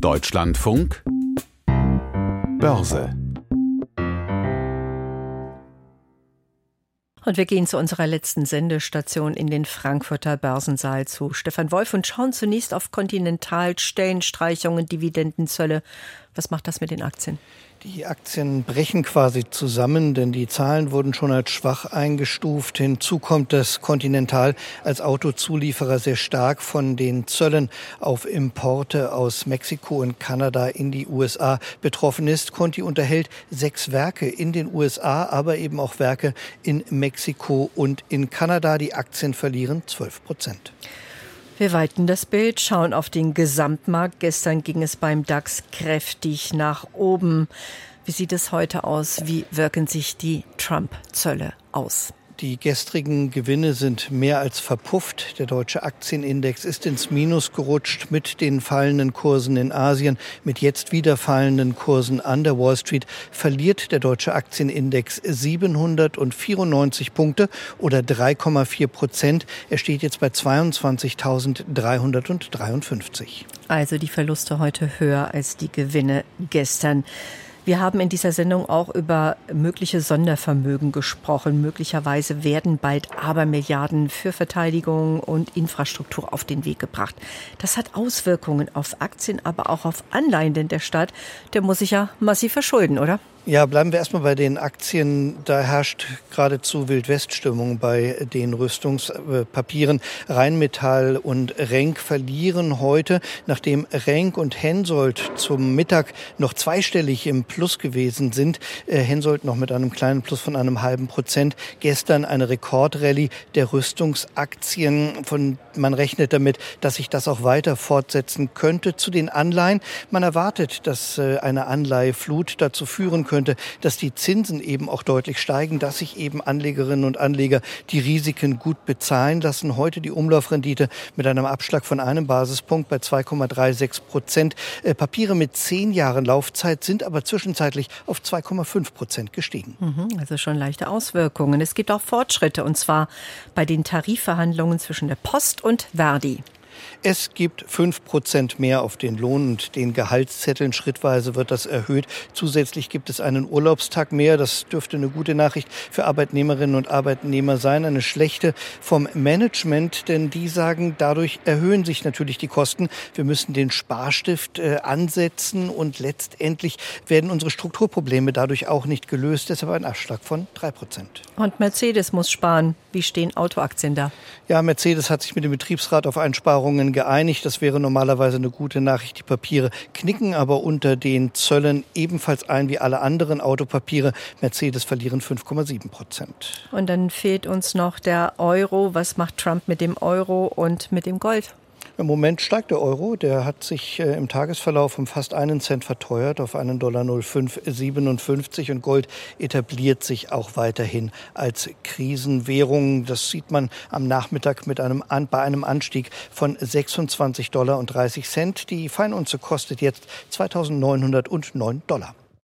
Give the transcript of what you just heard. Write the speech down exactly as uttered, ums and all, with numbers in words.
Deutschlandfunk Börse. Und wir gehen zu unserer letzten Sendestation in den Frankfurter Börsensaal zu Stefan Wolf und schauen zunächst auf Continental, Stellenstreichungen, Dividendenzölle. Was macht das mit den Aktien? Die Aktien brechen quasi zusammen, denn die Zahlen wurden schon als schwach eingestuft. Hinzu kommt, dass Continental als Autozulieferer sehr stark von den Zöllen auf Importe aus Mexiko und Kanada in die U S A betroffen ist. Conti unterhält sechs Werke in den U S A, aber eben auch Werke in Mexiko und in Kanada. Die Aktien verlieren zwölf Prozent. Wir weiten das Bild, schauen auf den Gesamtmarkt. Gestern ging es beim DAX kräftig nach oben. Wie sieht es heute aus? Wie wirken sich die Trump-Zölle aus? Die gestrigen Gewinne sind mehr als verpufft. Der deutsche Aktienindex ist ins Minus gerutscht mit den fallenden Kursen in Asien. Mit jetzt wieder fallenden Kursen an der Wall Street verliert der deutsche Aktienindex siebenhundertvierundneunzig Punkte oder drei Komma vier Prozent. Er steht jetzt bei zweiundzwanzigtausenddreihundertdreiundfünfzig. Also die Verluste heute höher als die Gewinne gestern. Wir haben in dieser Sendung auch über mögliche Sondervermögen gesprochen. Möglicherweise werden bald Abermilliarden für Verteidigung und Infrastruktur auf den Weg gebracht. Das hat Auswirkungen auf Aktien, aber auch auf Anleihen, denn der Staat, der muss sich ja massiv verschulden, oder? Ja, bleiben wir erstmal bei den Aktien. Da herrscht geradezu Wildwest-Stimmung bei den Rüstungspapieren. Rheinmetall und Renk verlieren heute, nachdem Renk und Hensoldt zum Mittag noch zweistellig im Plus gewesen sind. Hensoldt noch mit einem kleinen Plus von einem halben Prozent. Gestern eine Rekordrallye der Rüstungsaktien. Von, man rechnet damit, dass sich das auch weiter fortsetzen könnte. Zu den Anleihen. Man erwartet, dass eine Anleiheflut dazu führen könnte, könnte, dass die Zinsen eben auch deutlich steigen, dass sich eben Anlegerinnen und Anleger die Risiken gut bezahlen lassen. Heute die Umlaufrendite mit einem Abschlag von einem Basispunkt bei zwei Komma sechsunddreißig Prozent. Äh, Papiere mit zehn Jahren Laufzeit sind aber zwischenzeitlich auf zwei Komma fünf Prozent gestiegen. Mhm, also schon leichte Auswirkungen. Es gibt auch Fortschritte, und zwar bei den Tarifverhandlungen zwischen der Post und Verdi. Es gibt fünf Prozent mehr auf den Lohn und den Gehaltszetteln. Schrittweise wird das erhöht. Zusätzlich gibt es einen Urlaubstag mehr. Das dürfte eine gute Nachricht für Arbeitnehmerinnen und Arbeitnehmer sein. Eine schlechte vom Management, denn die sagen, dadurch erhöhen sich natürlich die Kosten. Wir müssen den Sparstift äh, ansetzen und letztendlich werden unsere Strukturprobleme dadurch auch nicht gelöst. Deshalb ein Abschlag von drei Prozent. Und Mercedes muss sparen. Wie stehen Autoaktien da? Ja, Mercedes hat sich mit dem Betriebsrat auf Einsparungen geeinigt. Das wäre normalerweise eine gute Nachricht. Die Papiere knicken aber unter den Zöllen ebenfalls ein wie alle anderen Autopapiere. Mercedes verlieren fünf Komma sieben Prozent. Und dann fehlt uns noch der Euro. Was macht Trump mit dem Euro und mit dem Gold? Im Moment steigt der Euro. Der hat sich äh, im Tagesverlauf um fast einen Cent verteuert auf einen Dollar null Komma fünf siebenundfünfzig. Und Gold etabliert sich auch weiterhin als Krisenwährung. Das sieht man am Nachmittag mit einem, bei einem Anstieg von sechsundzwanzig Dollar und dreißig Cent. Die Feinunze kostet jetzt zweitausendneunhundertneun Dollar.